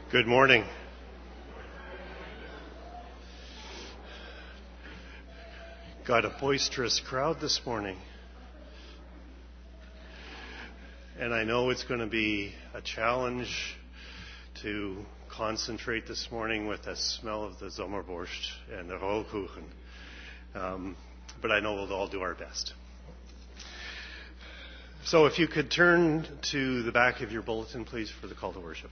Good morning. Got a boisterous crowd this morning. And I know it's going to be a challenge to concentrate this morning with the smell of the Sommerborscht and the Rollkuchen. But I know we'll all do our best. So if you could turn to the back of your bulletin, please, for the call to worship.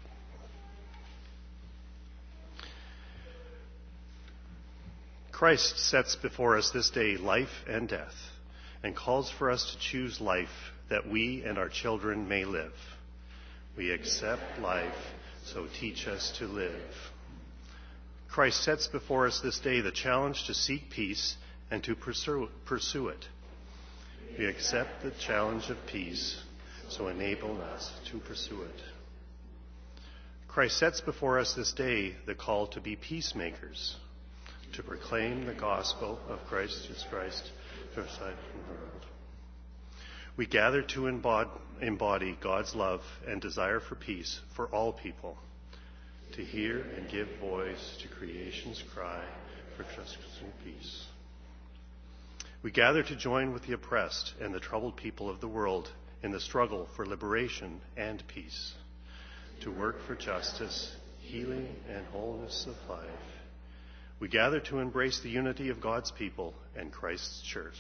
Christ sets before us this day life and death, and calls for us to choose life that we and our children may live. We accept life, so teach us to live. Christ sets before us this day the challenge to seek peace and to pursue it. We accept the challenge of peace, so enable us to pursue it. Christ sets before us this day the call to be peacemakers, to proclaim the gospel of Christ to the side of the world. We gather to embody God's love and desire for peace for all people, to hear and give voice to creation's cry for justice and peace. We gather to join with the oppressed and the troubled people of the world in the struggle for liberation and peace, to work for justice, healing, and wholeness of life. We gather to embrace the unity of God's people and Christ's church.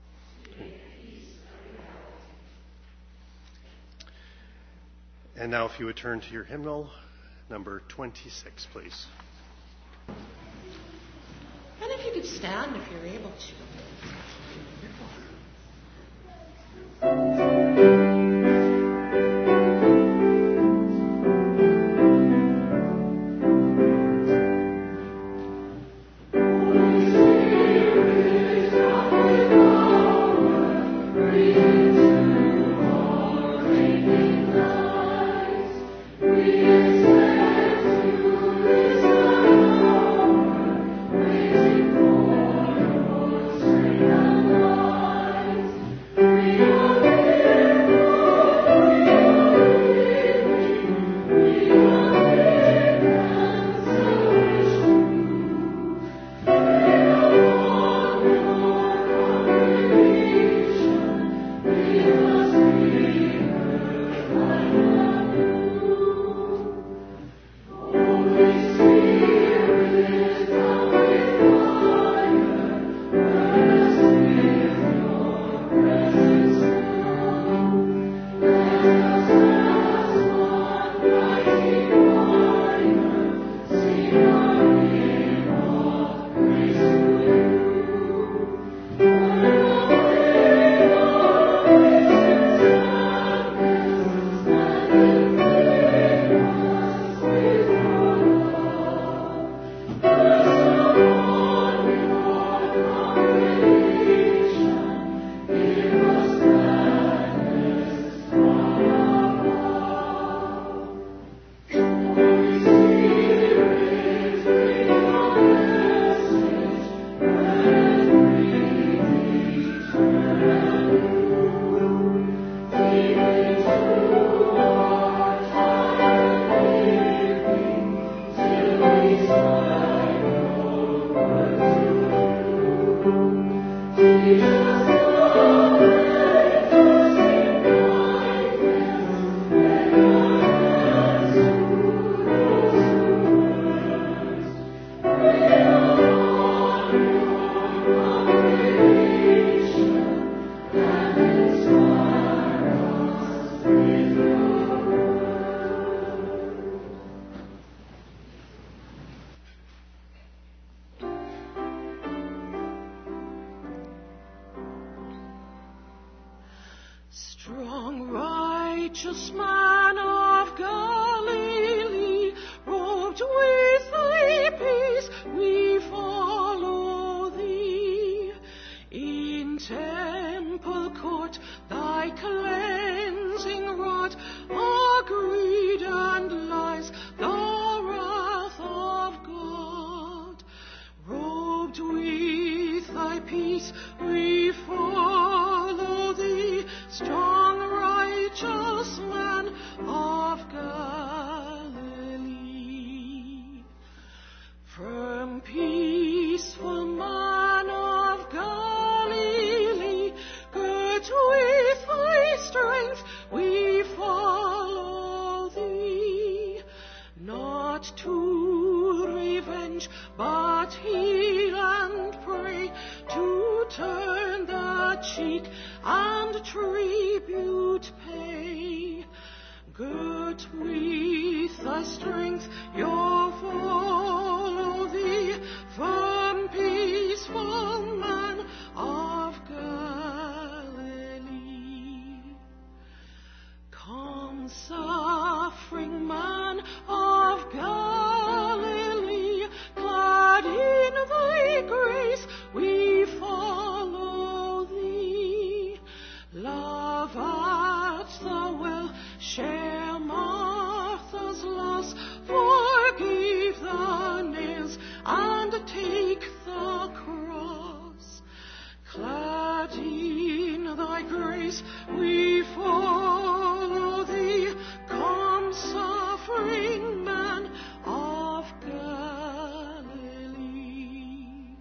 And now if you would turn to your hymnal, number 26, please. And if you could stand if you're able to. Peace, we follow thee, strong righteous man. not to revenge, but heal and pray, to turn the cheek and tribute pay. Girt with thy strength, your follow thee, firm, peaceful man of Galilee. Come, suffering man of Galilee, clad in thy grace, we follow thee. Love at the well, share Martha's loss, forgive the nails, and take the cross. Clad in thy grace, we follow thee. Come, suffering man of Galilee.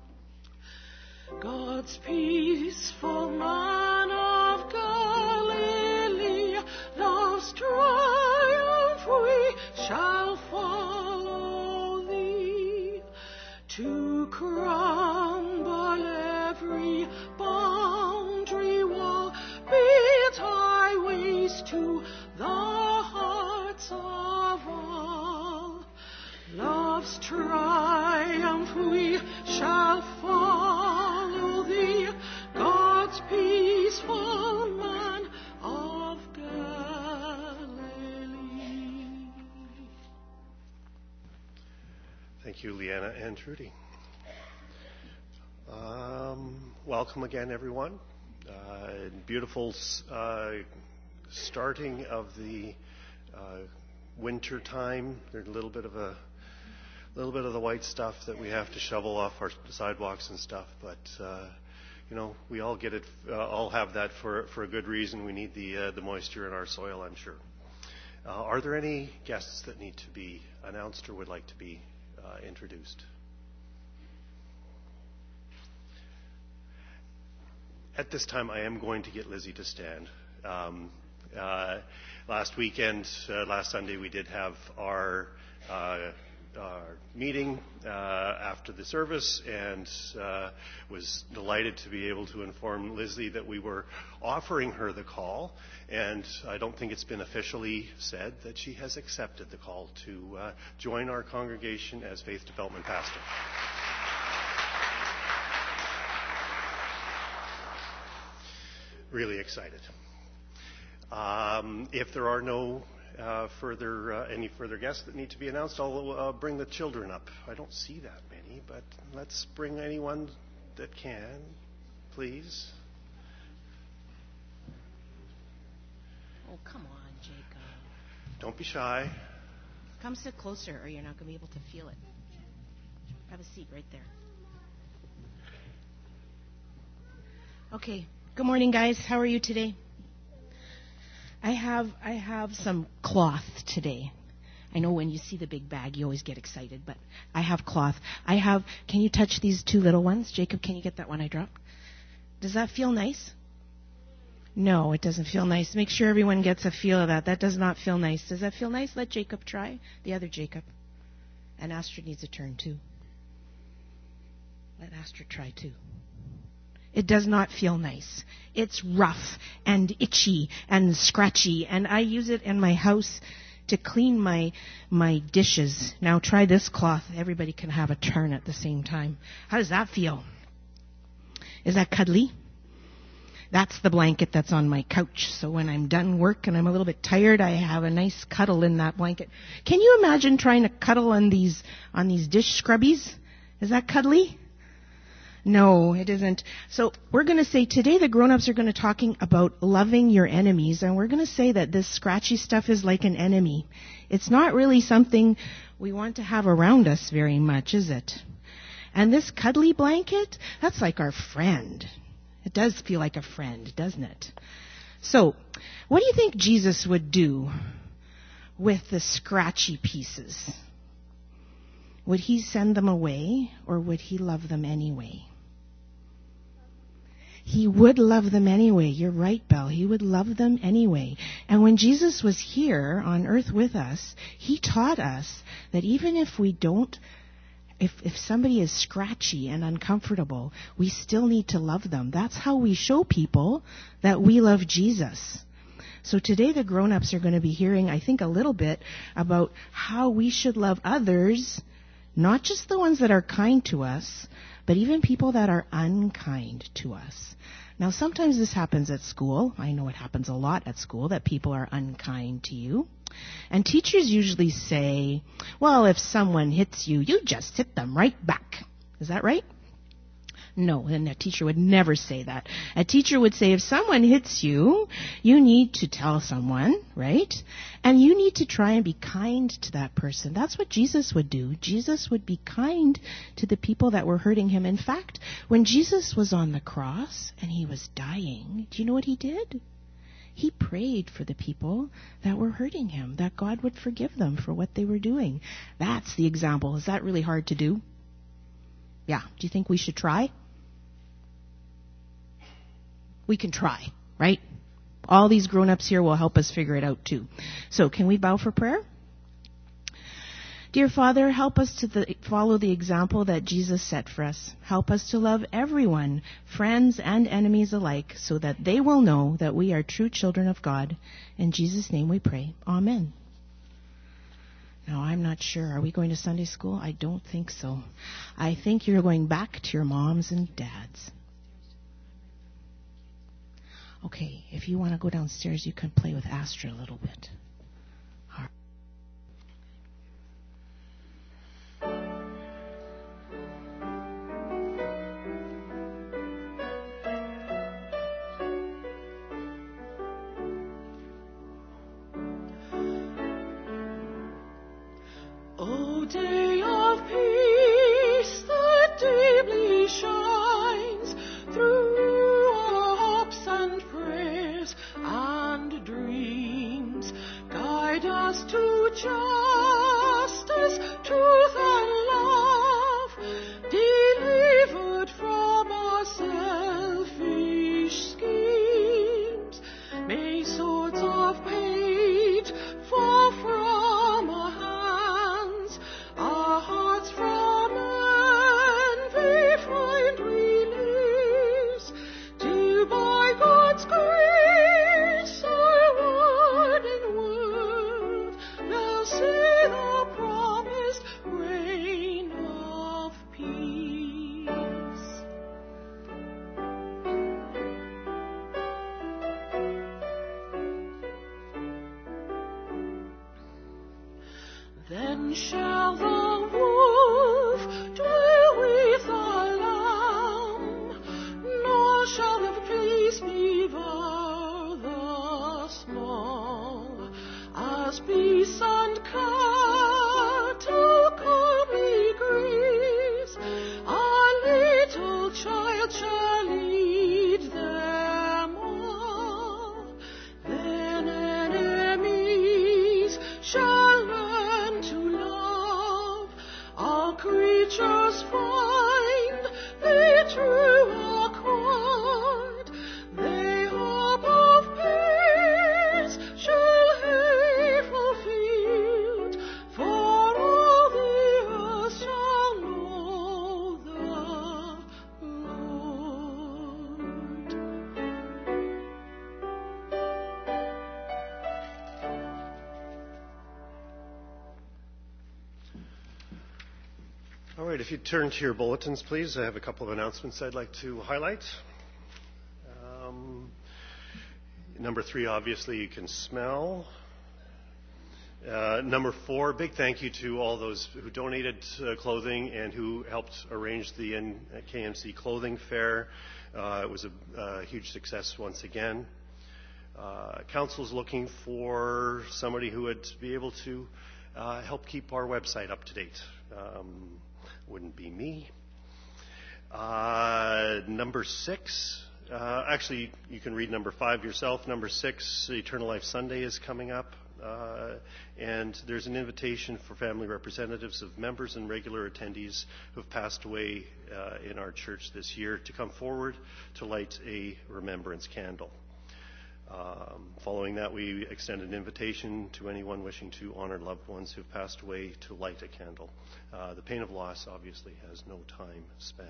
God's peaceful man of Galilee, love's triumph we shall follow thee. To crumble every boundary wall, build highways to the hearts of all. Love's triumph we shall follow thee, God's peaceful man of Galilee. Thank you, Leanna and Trudy. Welcome again, everyone. Beautiful starting of the winter time. There's a little bit of the white stuff that we have to shovel off our sidewalks and stuff, but we all get it. All have that for a good reason. We need the moisture in our soil, I'm sure. Are there any guests that need to be announced or would like to be introduced? At this time, I am going to get Lizzie to stand. Last Sunday, we did have our meeting after the service, and was delighted to be able to inform Lizzie that we were offering her the call, and I don't think it's been officially said that she has accepted the call to join our congregation as Faith Development Pastor. Really excited. If there are no any further guests that need to be announced, I'll bring the children up. I don't see that many, but let's bring anyone that can, please. Oh, come on, Jacob. Don't be shy. Come sit closer, or you're not going to be able to feel it. Have a seat right there. Okay. Good morning, guys. How are you today? I have some cloth today. I know when you see the big bag, you always get excited, but I have cloth. Can you touch these two little ones? Jacob, can you get that one I dropped? Does that feel nice? No, it doesn't feel nice. Make sure everyone gets a feel of that. That does not feel nice. Does that feel nice? Let Jacob try. The other Jacob. And Astrid needs a turn, too. Let Astrid try, too. It does not feel nice. It's rough and itchy and scratchy, and I use it in my house to clean my dishes. Now try this cloth. Everybody can have a turn at the same time. How does that feel? Is that cuddly? That's the blanket that's on my couch. So when I'm done work and I'm a little bit tired, I have a nice cuddle in that blanket. Can you imagine trying to cuddle on these dish scrubbies? Is that cuddly? No, it isn't. So we're going to say today the grown-ups are going to talking about loving your enemies, and we're going to say that this scratchy stuff is like an enemy. It's not really something we want to have around us very much, is it? And this cuddly blanket, that's like our friend. It does feel like a friend, doesn't it? So what do you think Jesus would do with the scratchy pieces? Would he send them away, or would he love them anyway? He would love them anyway. You're right, Belle. He would love them anyway. And when Jesus was here on earth with us, he taught us that even if we don't, if somebody is scratchy and uncomfortable, we still need to love them. That's how we show people that we love Jesus. So today the grown-ups are going to be hearing, I think, a little bit about how we should love others, not just the ones that are kind to us, but even people that are unkind to us. Now, sometimes this happens at school. I know it happens a lot at school, that people are unkind to you. And teachers usually say, well, if someone hits you, you just hit them right back. Is that right? No, and a teacher would never say that. A teacher would say, if someone hits you, you need to tell someone, right? And you need to try and be kind to that person. That's what Jesus would do. Jesus would be kind to the people that were hurting him. In fact, when Jesus was on the cross and he was dying, do you know what he did? He prayed for the people that were hurting him, that God would forgive them for what they were doing. That's the example. Is that really hard to do? Yeah. Do you think we should try? We can try, right? All these grown-ups here will help us figure it out too. So can we bow for prayer? Dear Father, help us to follow the example that Jesus set for us. Help us to love everyone, friends and enemies alike, so that they will know that we are true children of God. In Jesus' name we pray. Amen. Now, I'm not sure. Are we going to Sunday school? I don't think so. I think you're going back to your moms and dads. Okay, if you want to go downstairs, you can play with Astra a little bit. All right. O day of peace that deeply shines through our hopes and prayers and dreams, guide us to justice, truth and love, delivered from our selfish schemes. May swords of hate fall from our hands, our hearts from envy find release, till by God's grace our warning world will see the promised reign of peace. Then shall the wolf dwell with the lamb, nor shall the fleece devour the small, as beasts and cattle calmly graze. A little child shall lead them all. Then enemies shall learn to love. All creatures find their true accord. They hope of peace shall have fulfilled, for all the earth shall know the Lord. All right, if you turn to your bulletins, please. I have a couple of announcements I'd like to highlight. Number 3, obviously, you can smell. Number 4, big thank you to all those who donated clothing and who helped arrange the KMC clothing fair. It was a huge success once again. Council's looking for somebody who would be able to help keep our website up to date. Wouldn't be me. Number 6, actually, you can read number 5 yourself. Number 6, Eternal Life Sunday is coming up. And there's an invitation for family representatives of members and regular attendees who have passed away in our church this year to come forward to light a remembrance candle. Following that, we extend an invitation to anyone wishing to honor loved ones who've passed away to light a candle. The pain of loss obviously has no time span.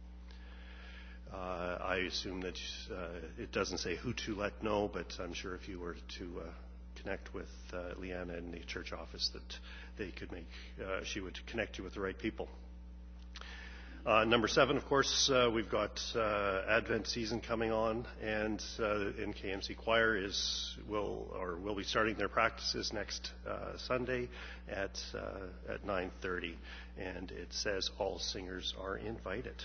I assume that it doesn't say who to let know, but I'm sure if you were to connect with Leanna in the church office, that they could she would connect you with the right people. Number 7, of course, we've got Advent season coming on, and in KMC Choir will be starting their practices next Sunday at 9:30, and it says all singers are invited.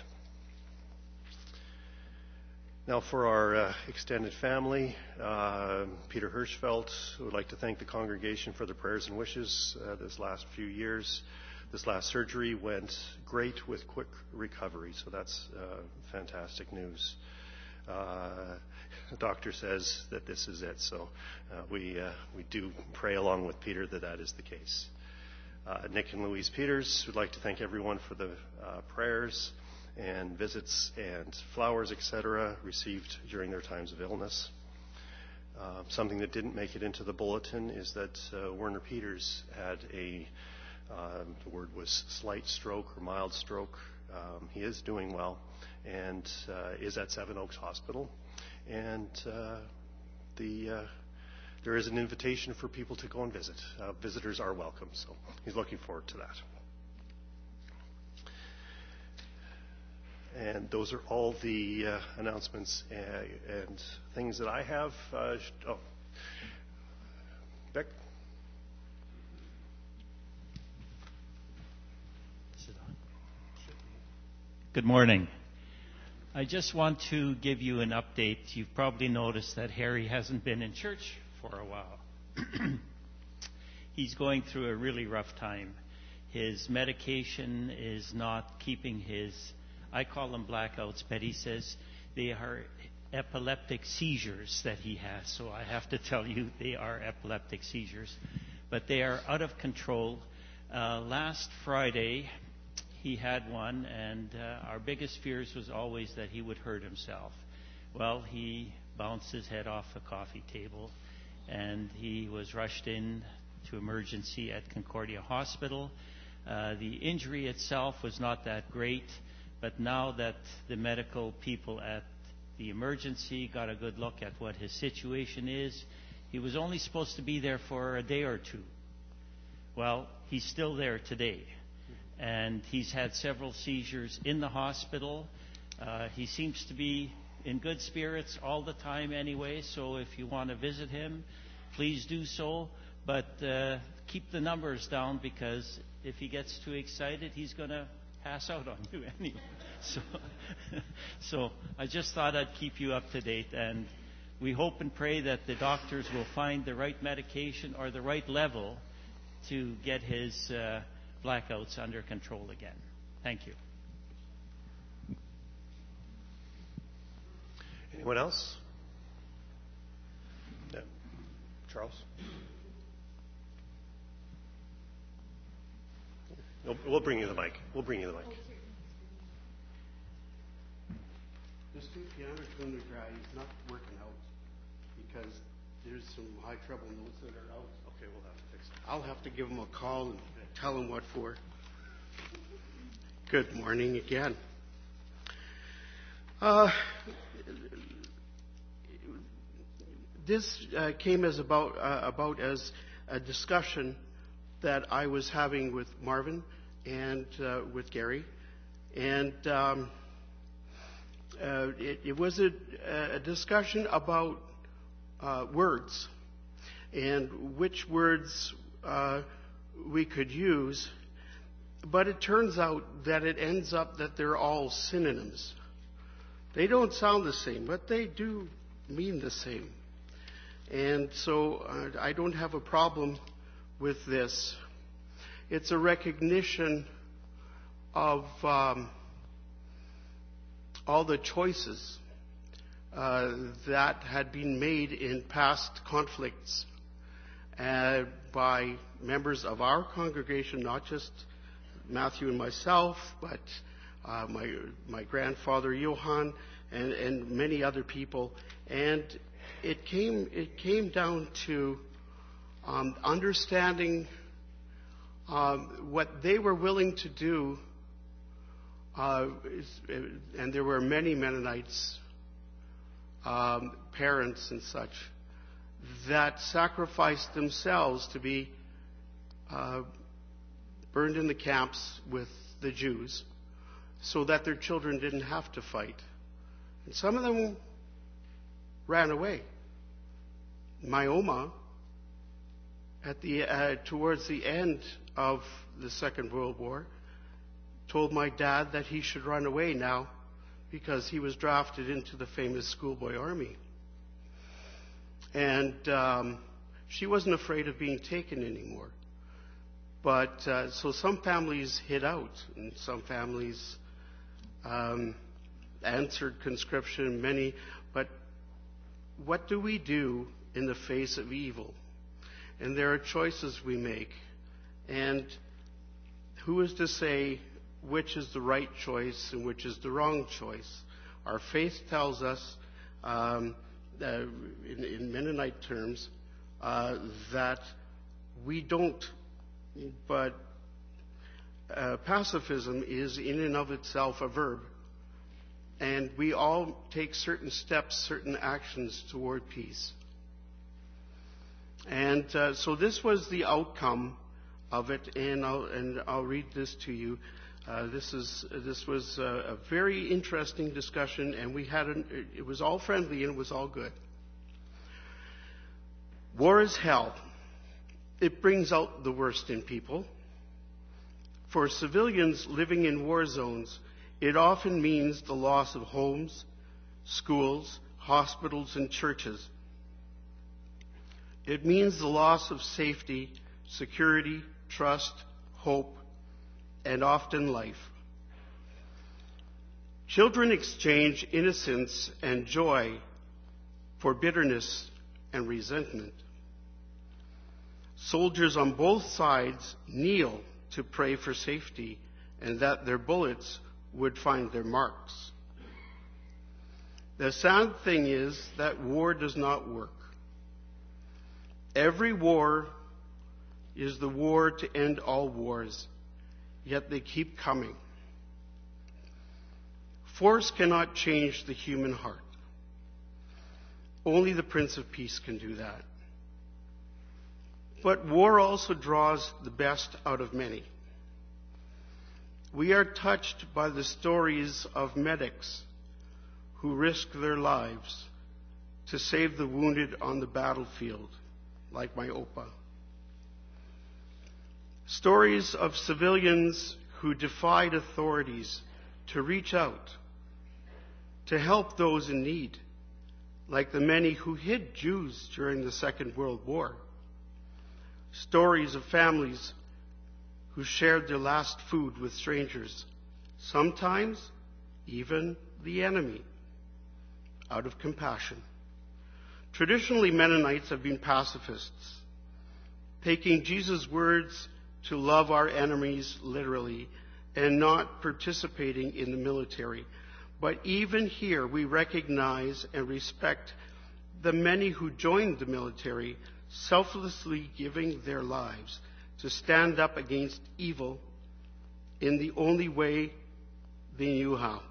Now for our extended family, Peter Hirschfeld would like to thank the congregation for their prayers and wishes this last few years. This last surgery went great with quick recovery, so that's fantastic news. The doctor says that this is it, so we do pray along with Peter that is the case. Nick and Louise Peters would like to thank everyone for the prayers and visits and flowers, etc., received during their times of illness. Something that didn't make it into the bulletin is that Werner Peters had the word was slight stroke or mild stroke. He is doing well and is at Seven Oaks Hospital. And there is an invitation for people to go and visit. Visitors are welcome, so he's looking forward to that. And those are all the announcements and things that I have. Beck? Good morning. I just want to give you an update. You've probably noticed that Harry hasn't been in church for a while. He's going through a really rough time. His medication is not keeping I call them blackouts, but he says they are epileptic seizures that he has. So I have to tell you they are epileptic seizures. But they are out of control. Last Friday, he had one, and our biggest fears was always that he would hurt himself. Well, he bounced his head off a coffee table, and he was rushed in to emergency at Concordia Hospital. The injury itself was not that great, but now that the medical people at the emergency got a good look at what his situation is, he was only supposed to be there for a day or two. Well, he's still there today. And he's had several seizures in the hospital. He seems to be in good spirits all the time anyway, so if you want to visit him, please do so. But keep the numbers down, because if he gets too excited, he's going to pass out on you anyway. So I just thought I'd keep you up to date. And we hope and pray that the doctors will find the right medication or the right level to get his blackouts under control again. Thank you. Anyone else? No. Charles? We'll bring you the mic. Mr. Piano Kundegra is not working out because there's some high treble notes that are out. Okay, we'll have to fix it. I'll have to give him a call and tell him what for. Good morning again. This came as about as a discussion that I was having with Marvin and with Gary, and it was a discussion about words and which words we could use, but it turns out that it ends up that they're all synonyms. They don't sound the same, but they do mean the same. And so I don't have a problem with this. It's a recognition of all the choices that had been made in past conflicts by members of our congregation, not just Matthew and myself, but my grandfather Johann and many other people. And it came down to understanding what they were willing to do, and there were many Mennonites, parents and such, that sacrificed themselves to be burned in the camps with the Jews so that their children didn't have to fight. And some of them ran away. My Oma, towards the end of the Second World War, told my dad that he should run away now because he was drafted into the famous Schoolboy Army. And she wasn't afraid of being taken anymore. But so some families hid out, and some families answered conscription, many. But what do we do in the face of evil? And there are choices we make. And who is to say which is the right choice and which is the wrong choice? Our faith tells us, in Mennonite terms, that we don't, but pacifism is in and of itself a verb. And we all take certain steps, certain actions toward peace. And so this was the outcome of it, and I'll read this to you. This was a very interesting discussion, and it was all friendly and it was all good. War is hell. It brings out the worst in people. For civilians living in war zones, it often means the loss of homes, schools, hospitals, and churches. It means the loss of safety, security, trust, hope, and often life. Children exchange innocence and joy for bitterness and resentment. Soldiers on both sides kneel to pray for safety and that their bullets would find their marks. The sad thing is that war does not work. Every war is the war to end all wars, yet they keep coming. Force cannot change the human heart. Only the Prince of Peace can do that. But war also draws the best out of many. We are touched by the stories of medics who risk their lives to save the wounded on the battlefield, like my Opa. Stories of civilians who defied authorities to reach out, to help those in need, like the many who hid Jews during the Second World War. Stories of families who shared their last food with strangers, sometimes even the enemy, out of compassion. Traditionally, Mennonites have been pacifists, taking Jesus' words to love our enemies literally and not participating in the military. But even here, we recognize and respect the many who joined the military, selflessly giving their lives to stand up against evil in the only way they knew how.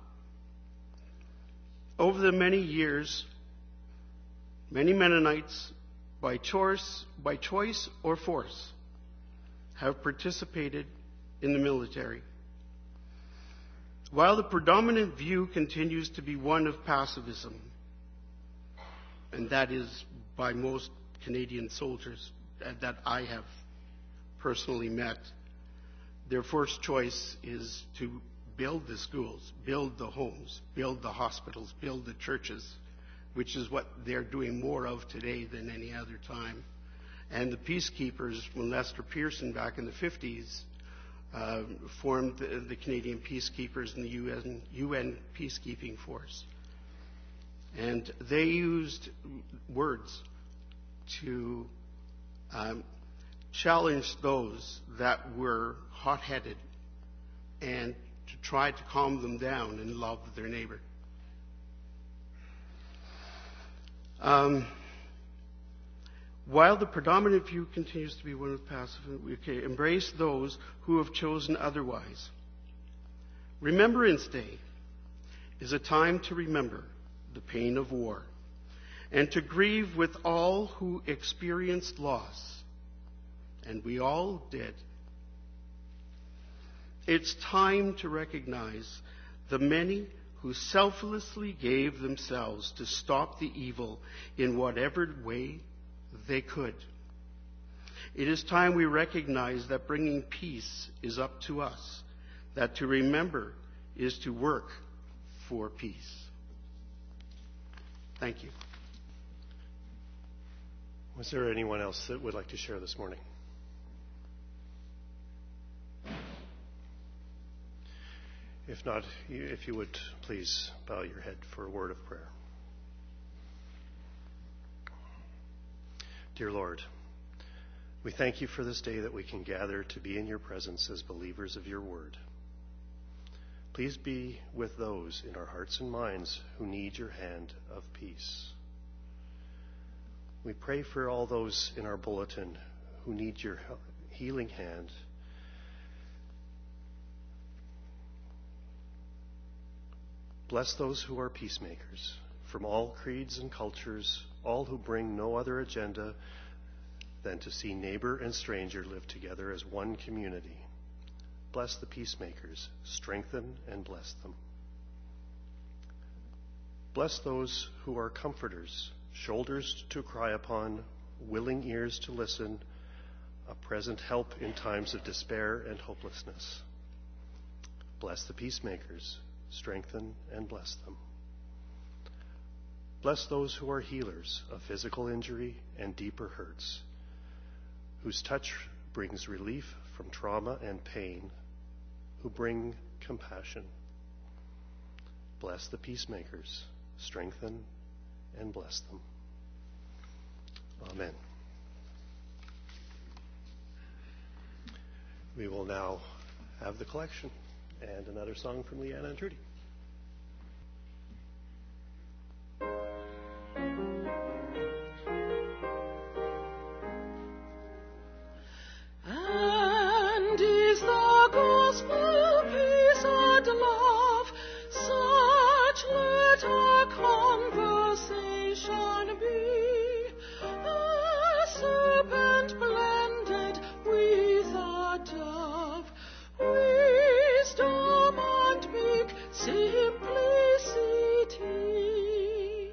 Over the many years, many Mennonites, by choice or force, have participated in the military. While the predominant view continues to be one of pacifism, and that is by most Canadian soldiers that I have personally met, their first choice is to build the schools, build the homes, build the hospitals, build the churches, which is what they're doing more of today than any other time. And the peacekeepers, when Lester Pearson back in the 50s formed the Canadian Peacekeepers and the UN Peacekeeping Force. And they used words to challenge those that were hot-headed and to try to calm them down and love their neighbor. While the predominant view continues to be one of passive, embrace those who have chosen otherwise. Remembrance Day is a time to remember the pain of war and to grieve with all who experienced loss. And we all did. It's time to recognize the many who selflessly gave themselves to stop the evil in whatever way they could. It is time we recognize that bringing peace is up to us, that to remember is to work for peace. Thank you. Was there anyone else that would like to share this morning? If not, if you would please bow your head for a word of prayer. Dear Lord, we thank you for this day that we can gather to be in your presence as believers of your word. Please be with those in our hearts and minds who need your hand of peace. We pray for all those in our bulletin who need your healing hand. Bless those who are peacemakers, from all creeds and cultures, all who bring no other agenda than to see neighbor and stranger live together as one community. Bless the peacemakers, strengthen and bless them. Bless those who are comforters, shoulders to cry upon, willing ears to listen, a present help in times of despair and hopelessness. Bless the peacemakers, strengthen and bless them. Bless those who are healers of physical injury and deeper hurts, whose touch brings relief from trauma and pain, who bring compassion. Bless the peacemakers, strengthen and bless them. Amen. We will now have the collection and another song from Leanna and Trudy. And is the gospel peace and love, such let our conversation be, a serpent blended with a dove, wisdom and meek simplicity.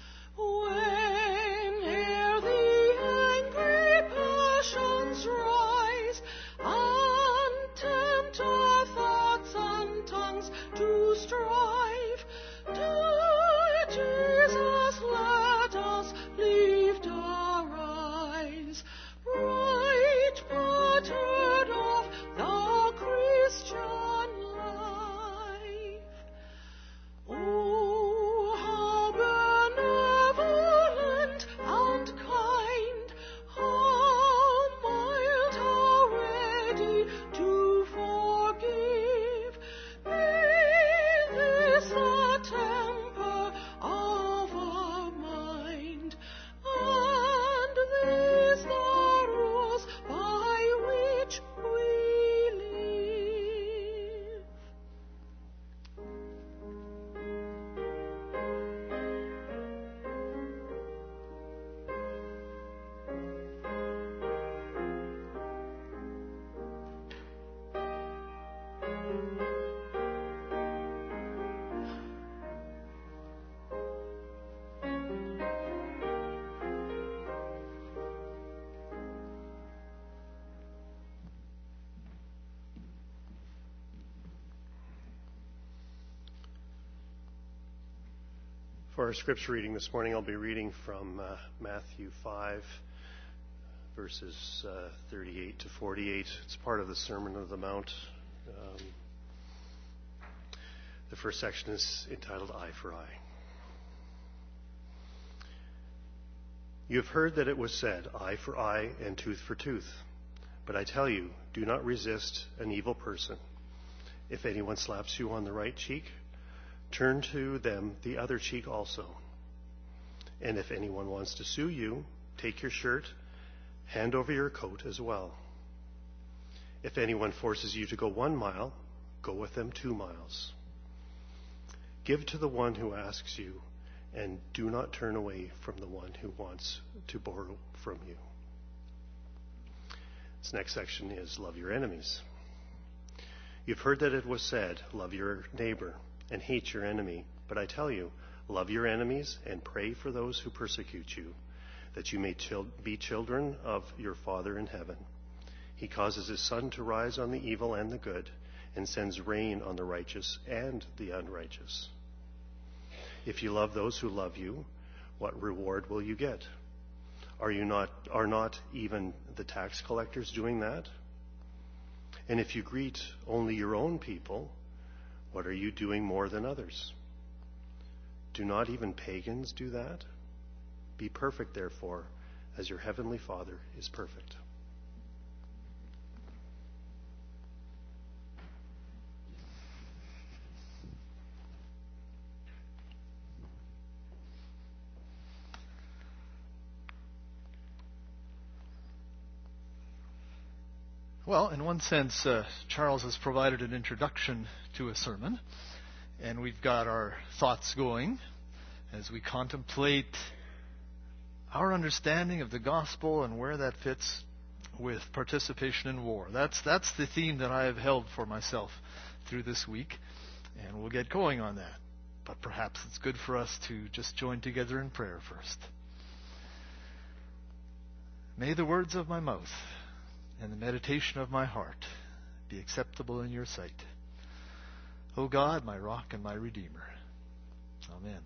Whene'er the angry passions rise and tempt our thoughts and tongues to strive, to Jesus let us lift our eyes, bright pattern of the Christian life. Oh, how benevolent and kind, how mild, how ready to forgive. Be this the temper of our mind, and these the rules by which we live. For our scripture reading this morning, I'll be reading from Matthew 5, verses 38 to 48. It's part of the Sermon on the Mount. The first section is entitled Eye for Eye. You have heard that it was said, eye for eye and tooth for tooth. But I tell you, do not resist an evil person. If anyone slaps you on the right cheek, turn to them the other cheek also. And if anyone wants to sue you take your shirt, hand over your coat as well. If anyone forces you to go 1 mile, go with them 2 miles. Give to the one who asks you, and do not turn away from the one who wants to borrow from you. This next section is love your enemies. You've heard that it was said, love your neighbor and hate your enemy. But I tell you, love your enemies and pray for those who persecute you, that you may be children of your Father in heaven. He causes his sun to rise on the evil and the good, and sends rain on the righteous and the unrighteous. If you love those who love you, what reward will you get? Are not even the tax collectors doing that? And if you greet only your own people, what are you doing more than others? Do not even pagans do that? Be perfect, therefore, as your heavenly Father is perfect. Well, in one sense, Charles has provided an introduction to a sermon, and we've got our thoughts going as we contemplate our understanding of the gospel and where that fits with participation in war. That's the theme that I have held for myself through this week, and we'll get going on that. But perhaps it's good for us to just join together in prayer first. May the words of my mouth and the meditation of my heart be acceptable in your sight, O God, my rock and my redeemer. Amen.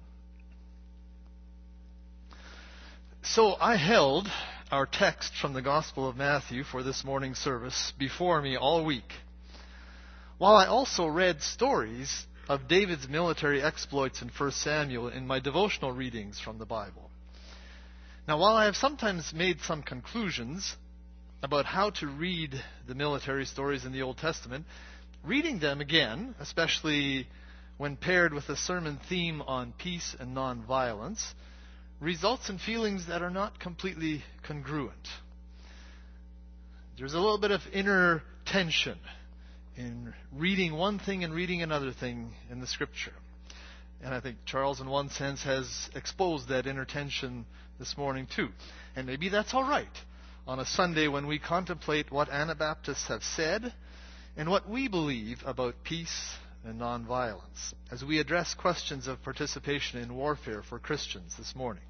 So I held our text from the Gospel of Matthew for this morning's service before me all week, while I also read stories of David's military exploits in 1 Samuel in my devotional readings from the Bible. Now, while I have sometimes made some conclusions about how to read the military stories in the Old Testament, reading them again, especially when paired with a sermon theme on peace and nonviolence, results in feelings that are not completely congruent. There's a little bit of inner tension in reading one thing and reading another thing in the Scripture. And I think Charles, in one sense, has exposed that inner tension this morning too. And maybe that's all right on a Sunday when we contemplate what Anabaptists have said and what we believe about peace and nonviolence as we address questions of participation in warfare for Christians this morning.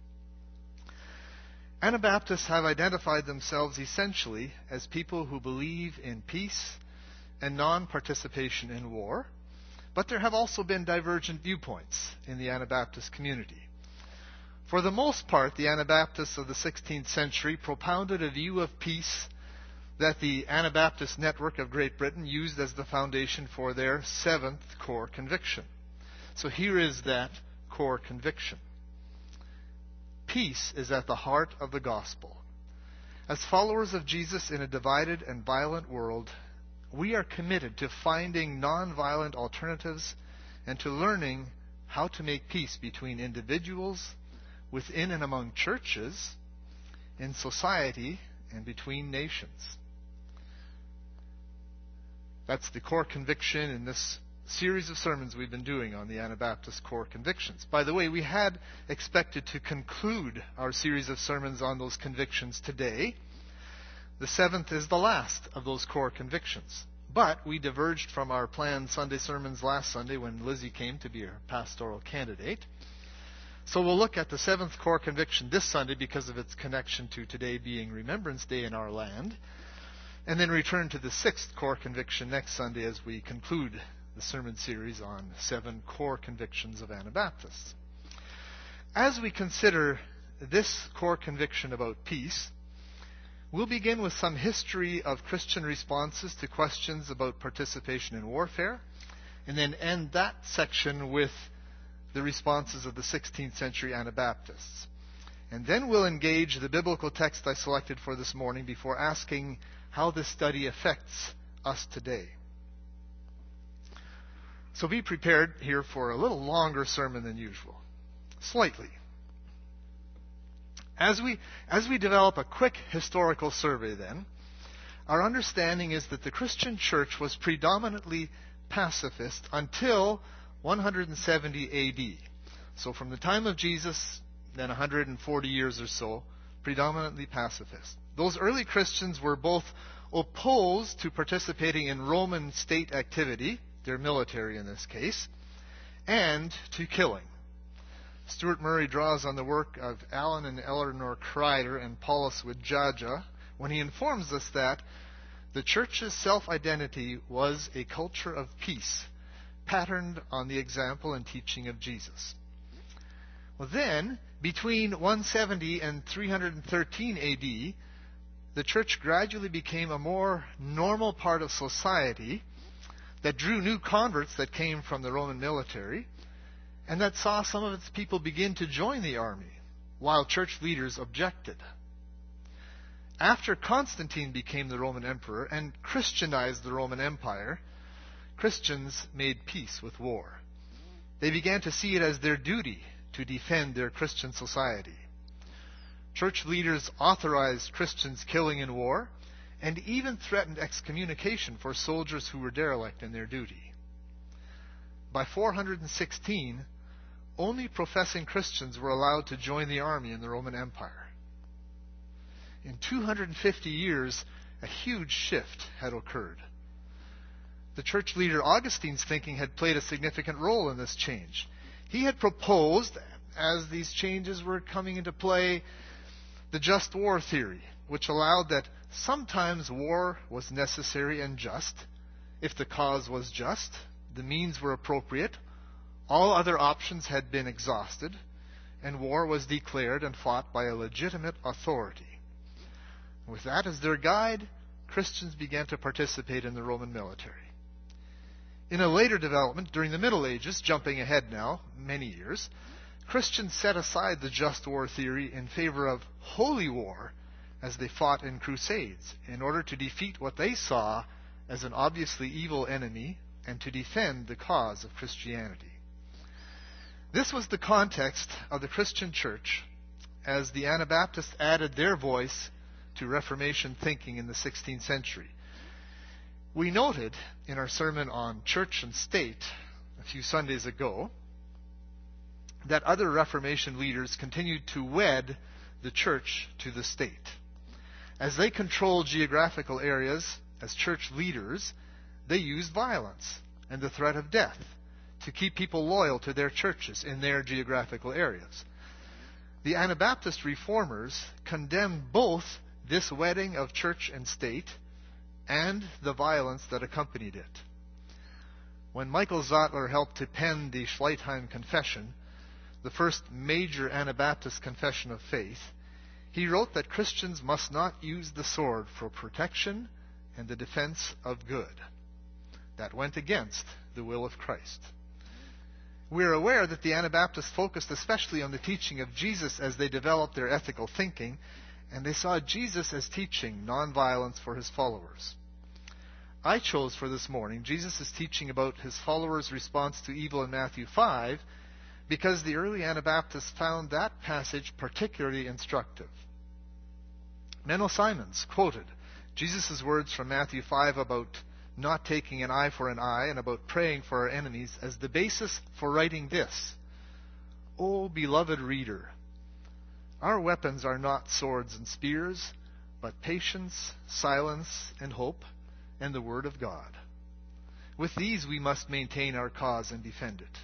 Anabaptists have identified themselves essentially as people who believe in peace and non-participation in war, but there have also been divergent viewpoints in the Anabaptist community. For the most part, the Anabaptists of the 16th century propounded a view of peace that the Anabaptist Network of Great Britain used as the foundation for their 7th core conviction. So here is that core conviction. Peace is at the heart of the gospel. As followers of Jesus in a divided and violent world, we are committed to finding nonviolent alternatives and to learning how to make peace between individuals, within and among churches, in society, and between nations. That's the core conviction in this series of sermons we've been doing on the Anabaptist core convictions. By the way, we had expected to conclude our series of sermons on those convictions today. The 7th is the last of those core convictions. But we diverged from our planned Sunday sermons last Sunday when Lizzie came to be our pastoral candidate. So we'll look at the 7th core conviction this Sunday because of its connection to today being Remembrance Day in our land, and then return to the 6th core conviction next Sunday as we conclude the sermon series on 7 core convictions of Anabaptists. As we consider this core conviction about peace, we'll begin with some history of Christian responses to questions about participation in warfare, and then end that section with the responses of the 16th century Anabaptists. And then we'll engage the biblical text I selected for this morning before asking how this study affects us today. So be prepared here for a little longer sermon than usual. Slightly. As we develop a quick historical survey then, our understanding is that the Christian church was predominantly pacifist until 170 AD. So from the time of Jesus, then 140 years or so, predominantly pacifist. Those early Christians were both opposed to participating in Roman state activity, their military in this case, and to killing. Stuart Murray draws on the work of Alan and Eleanor Kreider and Paulus Widjaja when he informs us that the church's self-identity was a culture of peace, patterned on the example and teaching of Jesus. Well, then, between 170 and 313 AD, the church gradually became a more normal part of society that drew new converts that came from the Roman military, and that saw some of its people begin to join the army, while church leaders objected. After Constantine became the Roman emperor and Christianized the Roman Empire, Christians made peace with war. They began to see it as their duty to defend their Christian society. Church leaders authorized Christians killing in war and even threatened excommunication for soldiers who were derelict in their duty. By 416, only professing Christians were allowed to join the army in the Roman Empire. In 250 years, a huge shift had occurred. The church leader Augustine's thinking had played a significant role in this change. He had proposed, as these changes were coming into play, the just war theory, which allowed that sometimes war was necessary and just, if the cause was just, the means were appropriate, all other options had been exhausted, and war was declared and fought by a legitimate authority. With that as their guide, Christians began to participate in the Roman military. In a later development, during the Middle Ages, jumping ahead now, many years, Christians set aside the just war theory in favor of holy war as they fought in crusades in order to defeat what they saw as an obviously evil enemy and to defend the cause of Christianity. This was the context of the Christian church as the Anabaptists added their voice to Reformation thinking in the 16th century. We noted in our sermon on church and state a few Sundays ago that other Reformation leaders continued to wed the church to the state. As they controlled geographical areas as church leaders, they used violence and the threat of death to keep people loyal to their churches in their geographical areas. The Anabaptist reformers condemned both this wedding of church and state and the violence that accompanied it. When Michael Zottler helped to pen the Schleitheim Confession, the first major Anabaptist confession of faith, he wrote that Christians must not use the sword for protection and the defense of good. That went against the will of Christ. We're aware that the Anabaptists focused especially on the teaching of Jesus as they developed their ethical thinking, and they saw Jesus as teaching nonviolence for his followers. I chose for this morning Jesus' teaching about his followers' response to evil in Matthew 5 because the early Anabaptists found that passage particularly instructive. Menno Simons quoted Jesus' words from Matthew 5 about not taking an eye for an eye and about praying for our enemies as the basis for writing this. O beloved reader, our weapons are not swords and spears, but patience, silence, and hope, and the word of God. With these we must maintain our cause and defend it.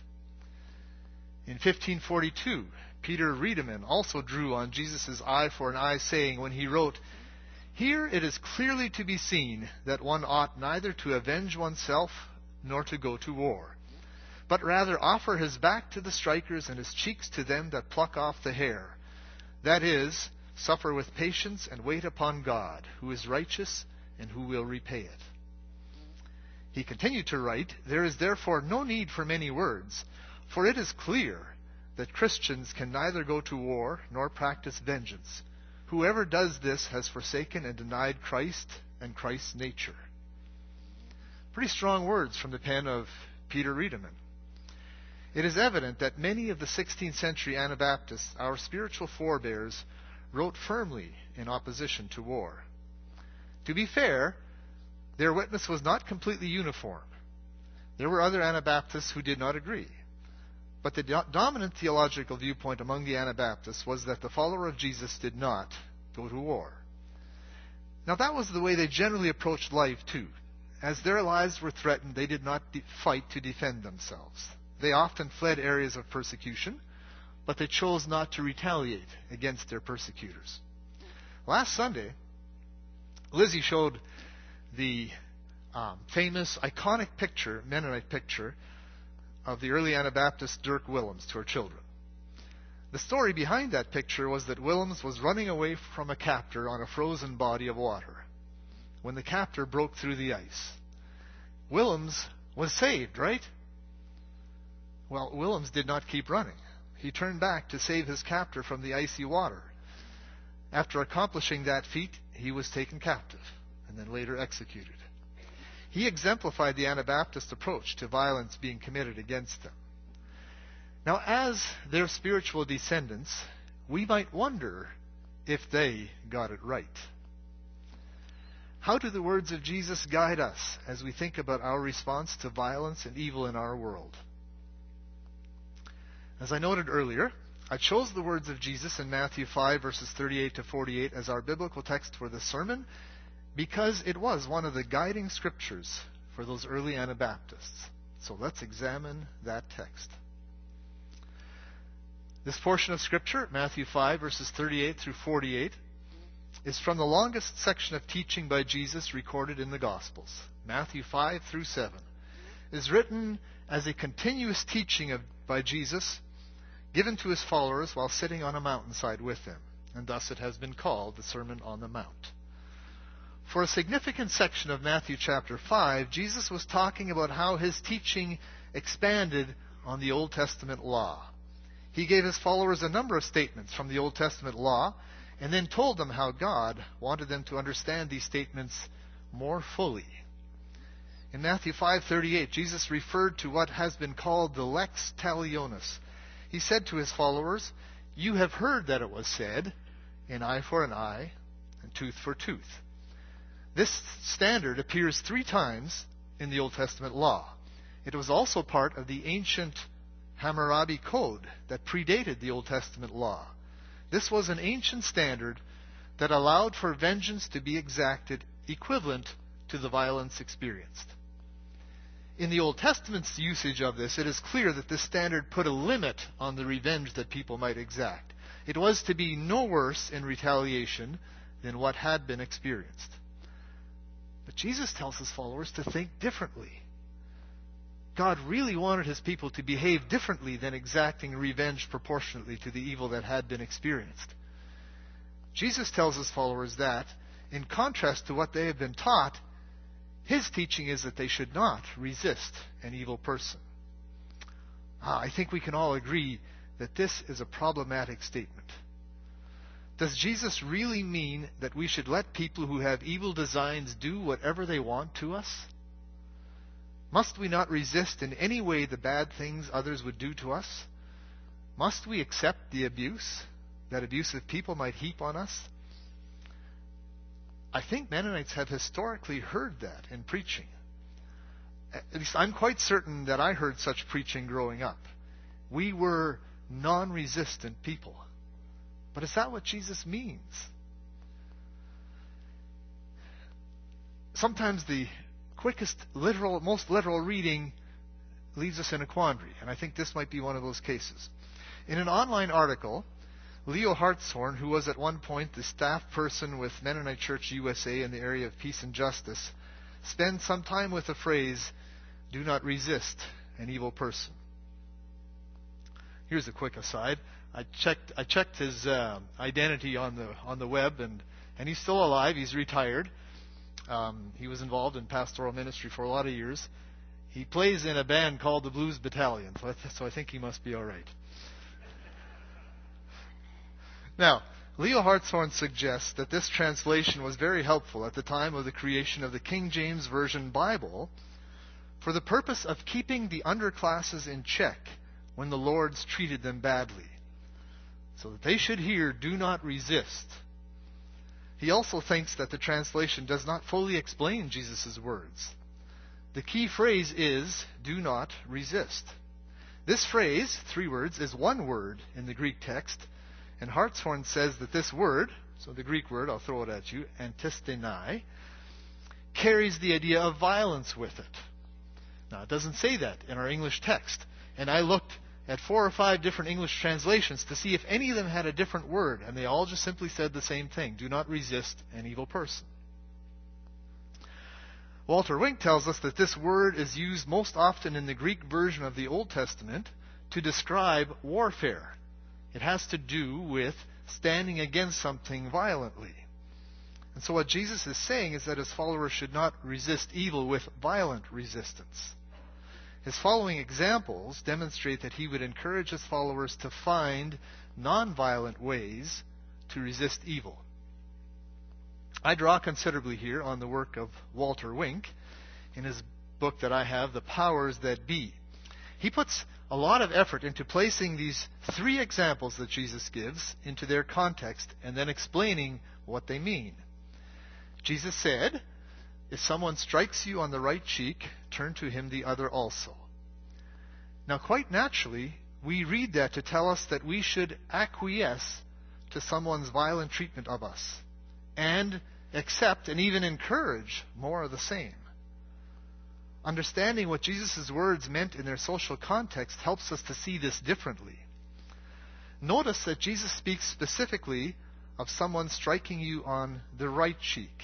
In 1542, Peter Riedemann also drew on Jesus' eye for an eye saying when he wrote, "Here it is clearly to be seen that one ought neither to avenge oneself nor to go to war, but rather offer his back to the strikers and his cheeks to them that pluck off the hair. That is, suffer with patience and wait upon God, who is righteous and who will repay it." He continued to write, "There is therefore no need for many words, for it is clear that Christians can neither go to war nor practice vengeance. Whoever does this has forsaken and denied Christ and Christ's nature." Pretty strong words from the pen of Peter Riedemann. It is evident that many of the 16th century Anabaptists, our spiritual forebears, wrote firmly in opposition to war. To be fair, their witness was not completely uniform. There were other Anabaptists who did not agree. But the dominant theological viewpoint among the Anabaptists was that the follower of Jesus did not go to war. Now that was the way they generally approached life too. As their lives were threatened, they did not fight to defend themselves. They often fled areas of persecution, but they chose not to retaliate against their persecutors. Last Sunday, Lizzie showed the famous, iconic picture, Mennonite picture, of the early Anabaptist Dirk Willems to her children. The story behind that picture was that Willems was running away from a captor on a frozen body of water when the captor broke through the ice. Willems was saved, right? Well, Willems did not keep running. He turned back to save his captor from the icy water. After accomplishing that feat, he was taken captive and then later executed. He exemplified the Anabaptist approach to violence being committed against them. Now, as their spiritual descendants, we might wonder if they got it right. How do the words of Jesus guide us as we think about our response to violence and evil in our world? As I noted earlier, I chose the words of Jesus in Matthew 5, verses 38 to 48 as our biblical text for this sermon because it was one of the guiding scriptures for those early Anabaptists. So let's examine that text. This portion of Scripture, Matthew 5, verses 38 through 48, is from the longest section of teaching by Jesus recorded in the Gospels. Matthew 5 through 7 is written as a continuous teaching by Jesus given to his followers while sitting on a mountainside with them, and thus it has been called the Sermon on the Mount. For a significant section of Matthew chapter 5, Jesus was talking about how his teaching expanded on the Old Testament law. He gave his followers a number of statements from the Old Testament law and then told them how God wanted them to understand these statements more fully. In Matthew 5:38, Jesus referred to what has been called the lex talionis. He said to his followers, "You have heard that it was said, an eye for an eye, and tooth for tooth." This standard appears 3 times in the Old Testament law. It was also part of the ancient Hammurabi Code that predated the Old Testament law. This was an ancient standard that allowed for vengeance to be exacted equivalent to the violence experienced. In the Old Testament's usage of this, it is clear that this standard put a limit on the revenge that people might exact. It was to be no worse in retaliation than what had been experienced. But Jesus tells his followers to think differently. God really wanted his people to behave differently than exacting revenge proportionately to the evil that had been experienced. Jesus tells his followers that, in contrast to what they have been taught, his teaching is that they should not resist an evil person. I think we can all agree that this is a problematic statement. Does Jesus really mean that we should let people who have evil designs do whatever they want to us? Must we not resist in any way the bad things others would do to us? Must we accept the abuse that abusive people might heap on us? I think Mennonites have historically heard that in preaching. At least I'm quite certain that I heard such preaching growing up. We were non-resistant people. But is that what Jesus means? Sometimes the quickest, most literal reading leaves us in a quandary, and I think this might be one of those cases. In an online article, Leo Hartshorn, who was at one point the staff person with Mennonite Church USA in the area of peace and justice, spends some time with the phrase, "Do not resist an evil person." Here's a quick aside. I checked his identity on the web, and he's still alive. He's retired. He was involved in pastoral ministry for a lot of years. He plays in a band called the Blues Battalion, so I think he must be all right. Now, Leo Hartshorn suggests that this translation was very helpful at the time of the creation of the King James Version Bible for the purpose of keeping the underclasses in check when the lords treated them badly. So that they should hear, do not resist. He also thinks that the translation does not fully explain Jesus' words. The key phrase is, do not resist. This phrase, 3 words, is one word in the Greek text, and Hartshorne says that this word, so the Greek word, I'll throw it at you, antistenai, carries the idea of violence with it. Now, it doesn't say that in our English text, and I looked at 4 or 5 different English translations to see if any of them had a different word, and they all just simply said the same thing, do not resist an evil person. Walter Wink tells us that this word is used most often in the Greek version of the Old Testament to describe warfare. It has to do with standing against something violently. And so what Jesus is saying is that his followers should not resist evil with violent resistance. His following examples demonstrate that he would encourage his followers to find non-violent ways to resist evil. I draw considerably here on the work of Walter Wink in his book that I have, The Powers That Be. He puts a lot of effort into placing these 3 examples that Jesus gives into their context and then explaining what they mean. Jesus said, if someone strikes you on the right cheek, turn to him the other also. Now, quite naturally, we read that to tell us that we should acquiesce to someone's violent treatment of us and accept and even encourage more of the same. Understanding what Jesus' words meant in their social context helps us to see this differently. Notice that Jesus speaks specifically of someone striking you on the right cheek.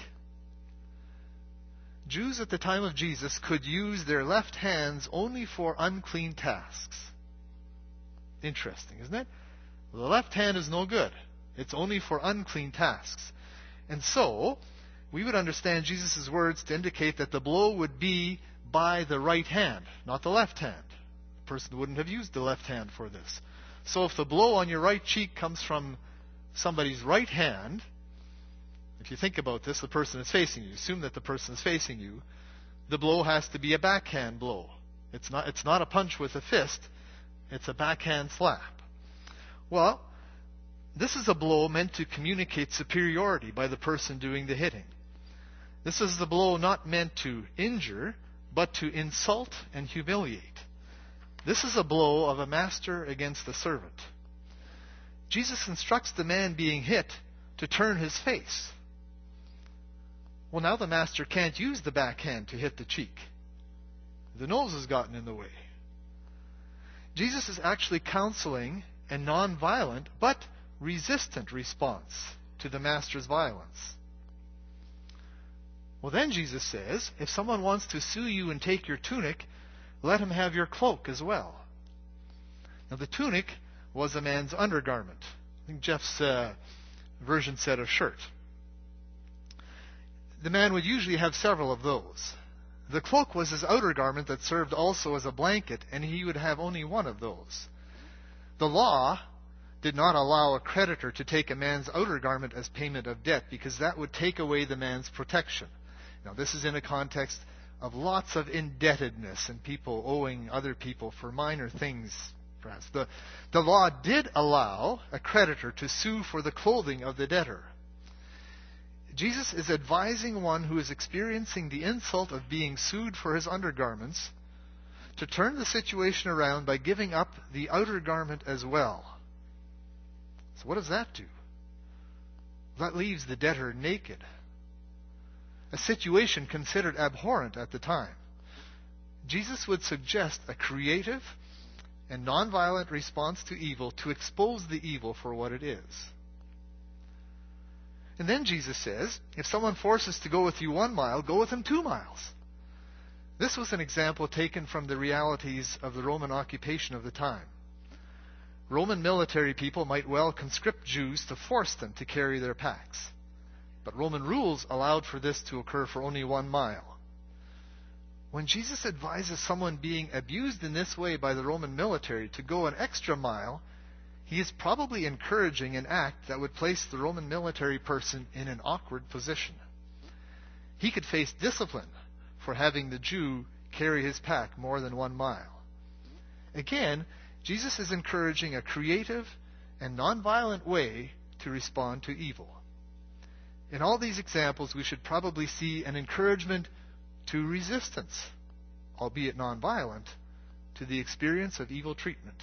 Jews at the time of Jesus could use their left hands only for unclean tasks. Interesting, isn't it? The left hand is no good. It's only for unclean tasks. And so, we would understand Jesus' words to indicate that the blow would be by the right hand, not the left hand. The person wouldn't have used the left hand for this. So if the blow on your right cheek comes from somebody's right hand, if you think about this, the person is facing you. Assume that the person is facing you. The blow has to be a backhand blow. It's not a punch with a fist. It's a backhand slap. Well, this is a blow meant to communicate superiority by the person doing the hitting. This is the blow not meant to injure, but to insult and humiliate. This is a blow of a master against a servant. Jesus instructs the man being hit to turn his face. Well, now the master can't use the backhand to hit the cheek. The nose has gotten in the way. Jesus is actually counseling a non-violent but resistant response to the master's violence. Well, then Jesus says, if someone wants to sue you and take your tunic, let him have your cloak as well. Now, the tunic was a man's undergarment. I think Jeff's version said a shirt. The man would usually have several of those. The cloak was his outer garment that served also as a blanket, and he would have only one of those. The law did not allow a creditor to take a man's outer garment as payment of debt, because that would take away the man's protection. Now, this is in a context of lots of indebtedness and people owing other people for minor things, perhaps. The law did allow a creditor to sue for the clothing of the debtor. Jesus is advising one who is experiencing the insult of being sued for his undergarments to turn the situation around by giving up the outer garment as well. So what does that do? That leaves the debtor naked. A situation considered abhorrent at the time. Jesus would suggest a creative and nonviolent response to evil to expose the evil for what it is. And then Jesus says, if someone forces to go with you 1 mile, go with him 2 miles. This was an example taken from the realities of the Roman occupation of the time. Roman military people might well conscript Jews to force them to carry their packs. But Roman rules allowed for this to occur for only 1 mile. When Jesus advises someone being abused in this way by the Roman military to go an extra mile, he is probably encouraging an act that would place the Roman military person in an awkward position. He could face discipline for having the Jew carry his pack more than 1 mile. Again, Jesus is encouraging a creative and nonviolent way to respond to evil. In all these examples, we should probably see an encouragement to resistance, albeit nonviolent, to the experience of evil treatment.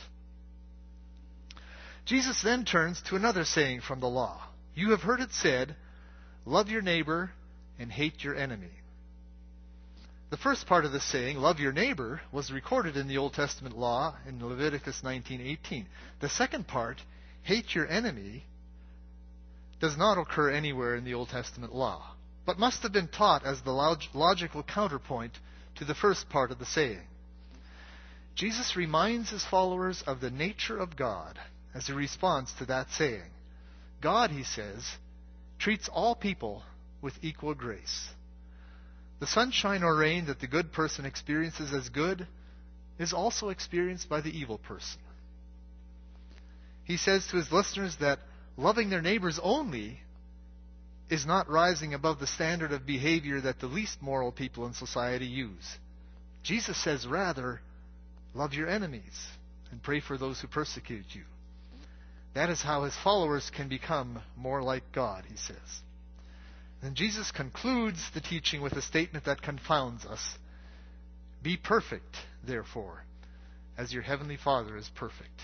Jesus then turns to another saying from the law. You have heard it said, love your neighbor and hate your enemy. The first part of the saying, love your neighbor, was recorded in the Old Testament law in Leviticus 19:18. The second part, hate your enemy, does not occur anywhere in the Old Testament law, but must have been taught as the logical counterpoint to the first part of the saying. Jesus reminds his followers of the nature of God as a response to that saying. God, he says, treats all people with equal grace. The sunshine or rain that the good person experiences as good is also experienced by the evil person. He says to his listeners that loving their neighbors only is not rising above the standard of behavior that the least moral people in society use. Jesus says rather, love your enemies and pray for those who persecute you. That is how his followers can become more like God, he says. Then Jesus concludes the teaching with a statement that confounds us. Be perfect, therefore, as your heavenly Father is perfect.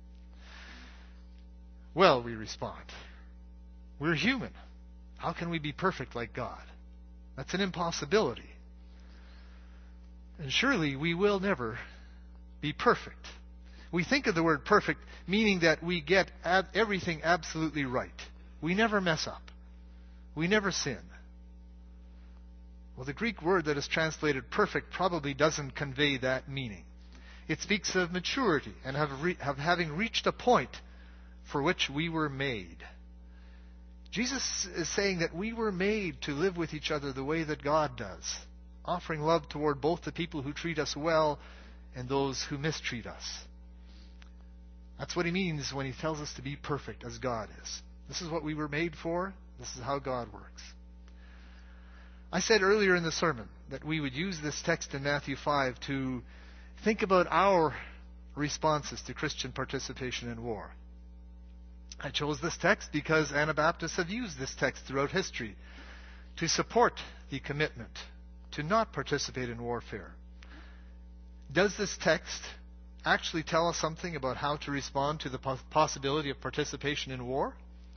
Well, we respond, we're human. How can we be perfect like God? That's an impossibility. And surely we will never be perfect. We think of the word perfect meaning that we get everything absolutely right. We never mess up. We never sin. Well, the Greek word that is translated perfect probably doesn't convey that meaning. It speaks of maturity and of having reached a point for which we were made. Jesus is saying that we were made to live with each other the way that God does, offering love toward both the people who treat us well and those who mistreat us. That's what he means when he tells us to be perfect as God is. This is what we were made for. This is how God works. I said earlier in the sermon that we would use this text in Matthew 5 to think about our responses to Christian participation in war. I chose this text because Anabaptists have used this text throughout history to support the commitment to not participate in warfare. Does this text actually tell us something about how to respond to the possibility of participation in war?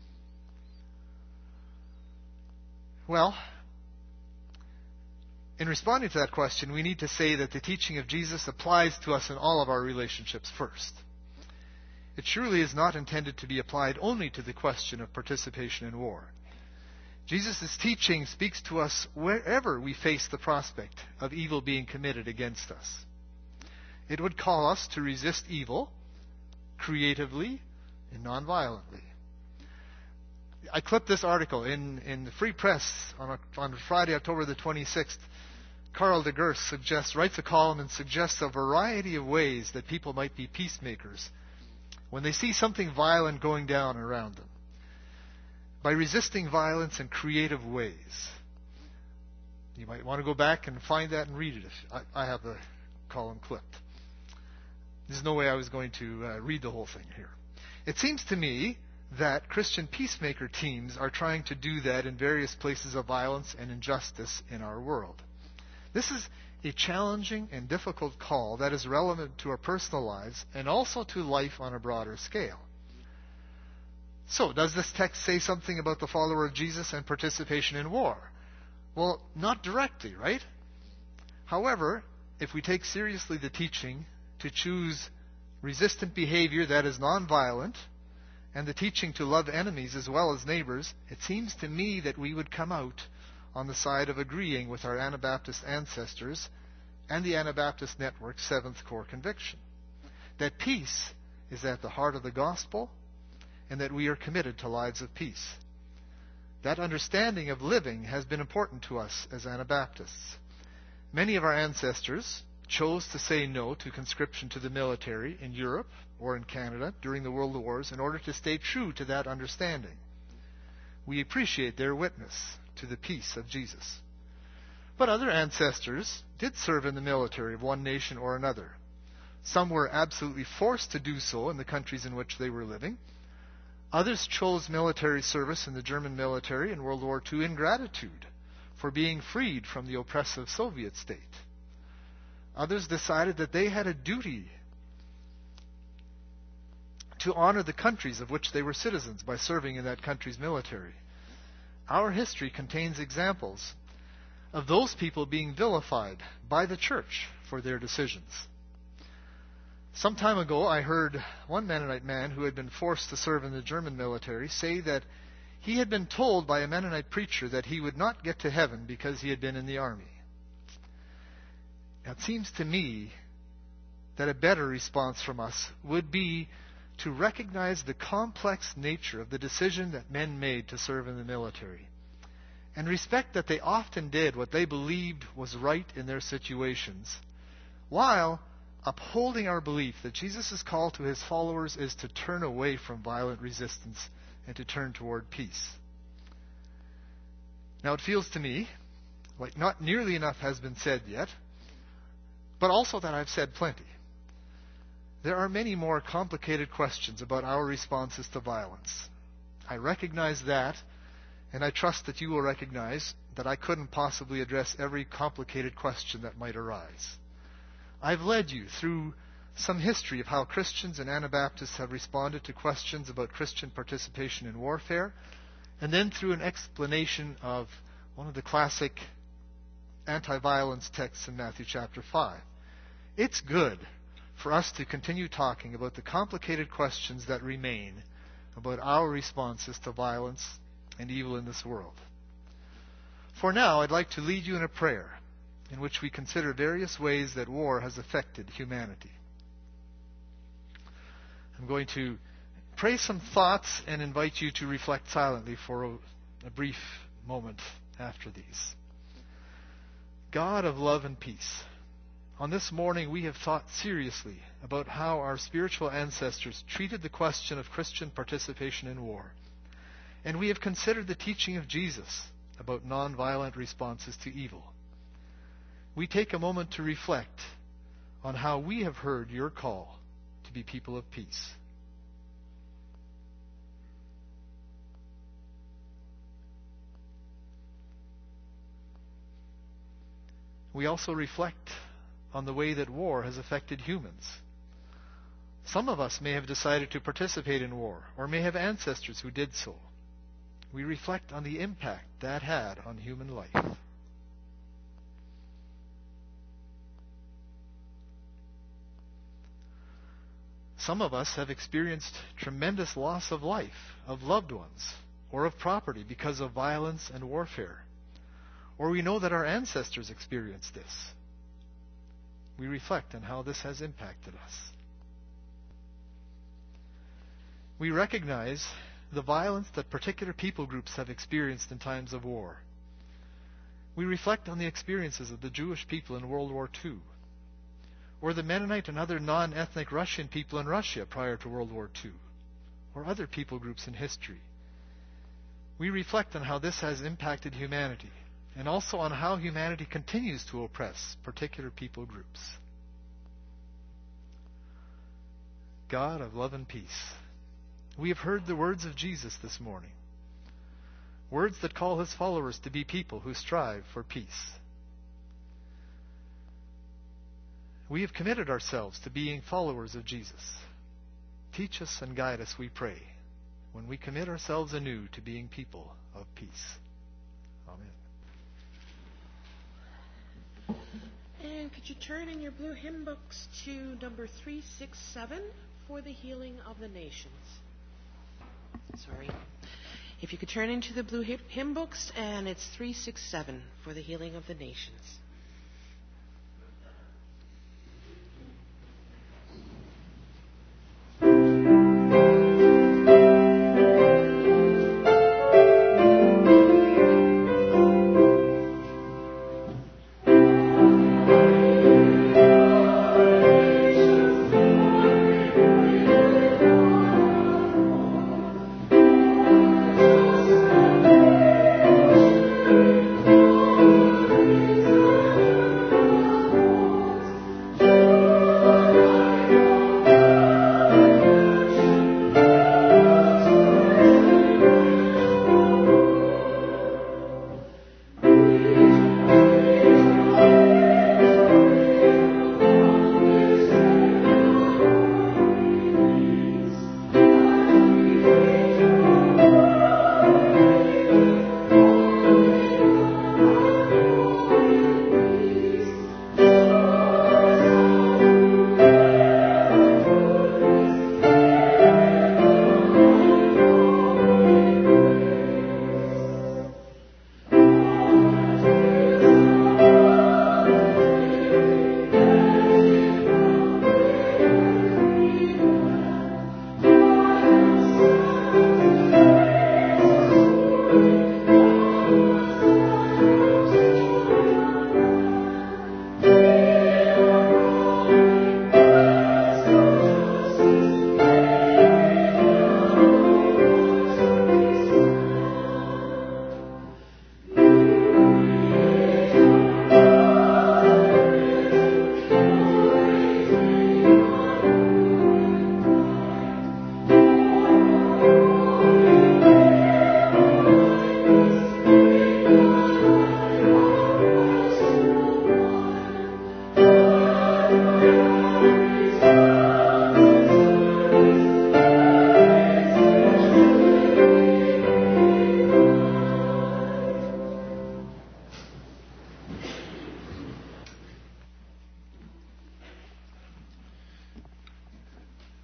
Well, in responding to that question, we need to say that the teaching of Jesus applies to us in all of our relationships first. It surely is not intended to be applied only to the question of participation in war. Jesus' teaching speaks to us wherever we face the prospect of evil being committed against us. It would call us to resist evil creatively and nonviolently. I clipped this article in the Free Press on Friday, October the 26th. Karl de Geers writes a column and suggests a variety of ways that people might be peacemakers when they see something violent going down around them, by resisting violence in creative ways. You might want to go back and find that and read it. I have the column clipped. There's no way I was going to read the whole thing here. It seems to me that Christian peacemaker teams are trying to do that in various places of violence and injustice in our world. This is a challenging and difficult call that is relevant to our personal lives and also to life on a broader scale. So, does this text say something about the follower of Jesus and participation in war? Well, not directly, right? However, if we take seriously the teaching to choose resistant behavior that is nonviolent, and the teaching to love enemies as well as neighbors, it seems to me that we would come out on the side of agreeing with our Anabaptist ancestors and the Anabaptist Network's seventh core conviction, that peace is at the heart of the gospel and that we are committed to lives of peace. That understanding of living has been important to us as Anabaptists. Many of our ancestors chose to say no to conscription to the military in Europe or in Canada during the World Wars in order to stay true to that understanding. We appreciate their witness to the peace of Jesus. But other ancestors did serve in the military of one nation or another. Some were absolutely forced to do so in the countries in which they were living. Others chose military service in the German military in World War II in gratitude for being freed from the oppressive Soviet state. Others decided that they had a duty to honor the countries of which they were citizens by serving in that country's military. Our history contains examples of those people being vilified by the church for their decisions. Some time ago, I heard one Mennonite man who had been forced to serve in the German military say that he had been told by a Mennonite preacher that he would not get to heaven because he had been in the army. Now, it seems to me that a better response from us would be to recognize the complex nature of the decision that men made to serve in the military, and respect that they often did what they believed was right in their situations, while upholding our belief that Jesus' call to his followers is to turn away from violent resistance and to turn toward peace. Now, it feels to me like not nearly enough has been said yet, but also that I've said plenty. There are many more complicated questions about our responses to violence. I recognize that, and I trust that you will recognize that I couldn't possibly address every complicated question that might arise. I've led you through some history of how Christians and Anabaptists have responded to questions about Christian participation in warfare, and then through an explanation of one of the classic anti-violence texts in Matthew chapter 5. It's good for us to continue talking about the complicated questions that remain about our responses to violence and evil in this world. For now, I'd like to lead you in a prayer in which we consider various ways that war has affected humanity. I'm going to pray some thoughts and invite you to reflect silently for a brief moment after these. God of love and peace, on this morning we have thought seriously about how our spiritual ancestors treated the question of Christian participation in war. And we have considered the teaching of Jesus about nonviolent responses to evil. We take a moment to reflect on how we have heard your call to be people of peace. We also reflect on the way that war has affected humans. Some of us may have decided to participate in war, or may have ancestors who did so. We reflect on the impact that had on human life. Some of us have experienced tremendous loss of life, of loved ones, or of property because of violence and warfare. Or we know that our ancestors experienced this. We reflect on how this has impacted us. We recognize the violence that particular people groups have experienced in times of war. We reflect on the experiences of the Jewish people in World War II, or the Mennonite and other non-ethnic Russian people in Russia prior to World War II, or other people groups in history. We reflect on how this has impacted humanity, and also on how humanity continues to oppress particular people groups. God of love and peace, we have heard the words of Jesus this morning, words that call his followers to be people who strive for peace. We have committed ourselves to being followers of Jesus. Teach us and guide us, we pray, when we commit ourselves anew to being people of peace. Amen. And could you turn in your blue hymn books to number 367 for the healing of the nations? Sorry. If you could turn into the blue hymn books, and it's 367 for the healing of the nations. Thank you.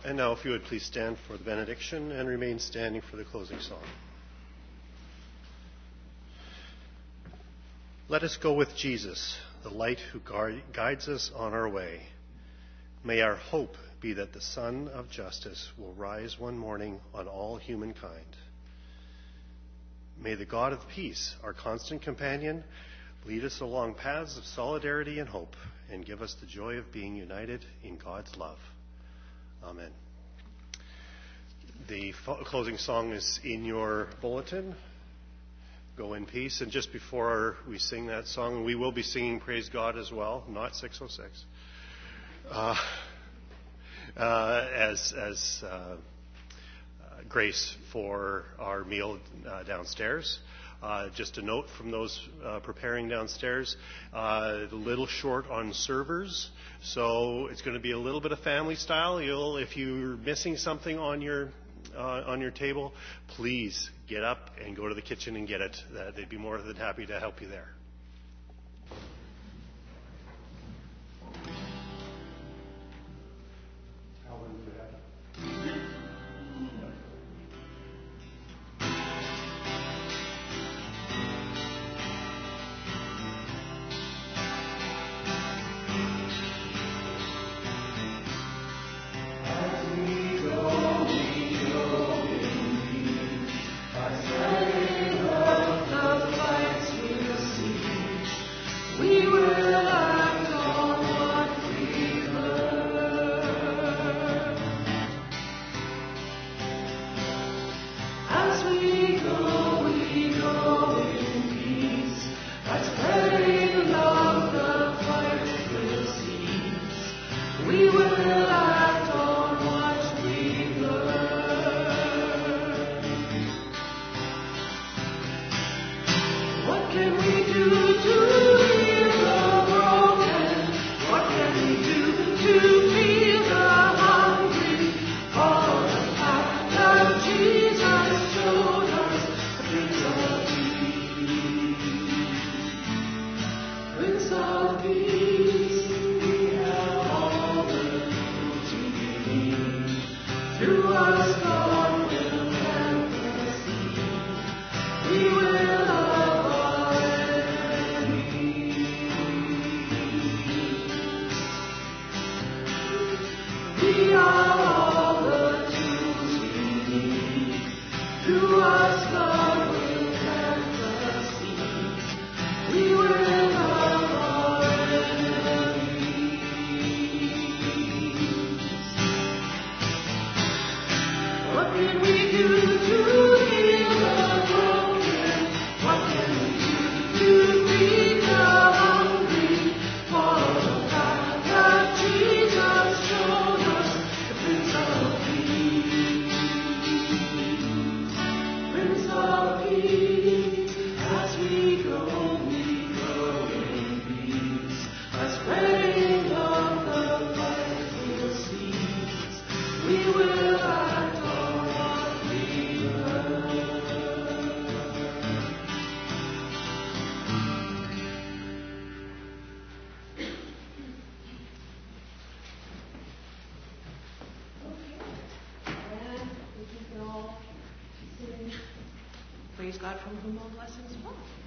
And now, if you would please stand for the benediction and remain standing for the closing song. Let us go with Jesus, the light who guides us on our way. May our hope be that the Sun of Justice will rise one morning on all humankind. May the God of peace, our constant companion, lead us along paths of solidarity and hope, and give us the joy of being united in God's love. Amen. The closing song is in your bulletin. Go in peace. And just before we sing that song, we will be singing Praise God as well, not 606. As grace for our meal downstairs. Just a note from those preparing downstairs, a little short on servers, so it's going to be a little bit of family style. If you're missing something on your table, please get up and go to the kitchen and get it. They'd be more than happy to help you there. Praise God, from whom all blessings flow.